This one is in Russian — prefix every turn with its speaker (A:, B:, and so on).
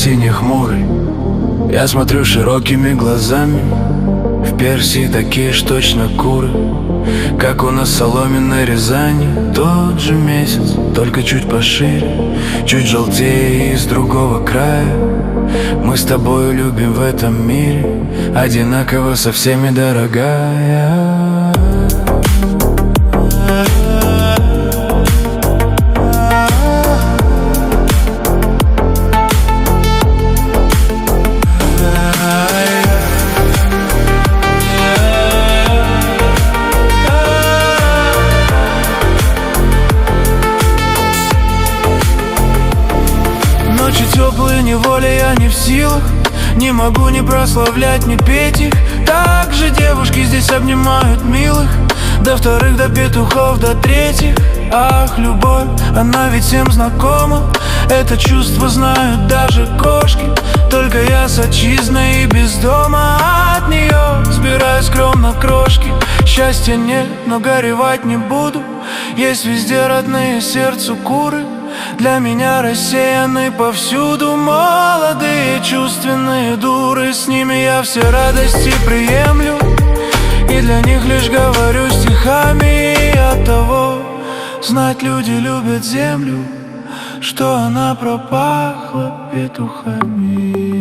A: осенний хмурый. Я смотрю широкими глазами. В Персии такие ж точно куры, как у нас в соломенной Рязани. Тот же месяц, только чуть пошире, чуть желтее и с другого края. Мы с тобою любим в этом мире одинаково со всеми, дорогая. Ночи теплые, неволя, я не в силах. Не могу ни прославлять, ни петь их. Так же девушки здесь обнимают милых, до вторых, до петухов, до третьих. Ах, любовь, она ведь всем знакома. Это чувство знают даже кошки. Только я с отчизной и без дома. От нее сбираю скромно крошки. Счастья нет, но горевать не буду. Есть везде родные сердцу куры. Для меня рассеяны повсюду молодые чувственные дуры. С ними я все радости приемлю, и для них лишь говорю стихами. И оттого знать люди любят землю, что она пропахла петухами.